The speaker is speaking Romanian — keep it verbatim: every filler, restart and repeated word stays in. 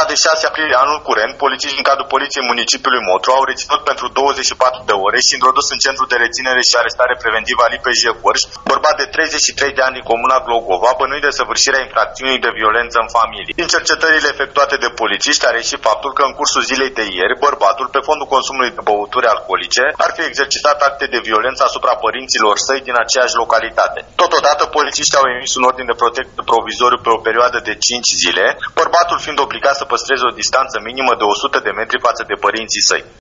de șase aprilie anul curent, polițiști din cadrul Poliției Municipiului Motru au reținut pentru douăzeci și patru de ore și introdus în centru de reținere și arestare preventivă Alipe Jegorș, bărbat de treizeci și trei de ani din comuna Glogova, bănuit de săvârșirea infracțiunii de violență în familie. Din cercetările efectuate de polițiști a reieșit faptul că în cursul zilei de ieri, bărbatul, pe fondul consumului de băuturi alcoolice, ar fi exercitat acte de violență asupra părinților săi din aceeași localitate. Totodată, polițiștii au emis un ordin de protecție provizoriu pe o perioadă de cinci zile, bărbatul fiind obligat să păstreze o distanță minimă de o sută de metri față de părinții săi.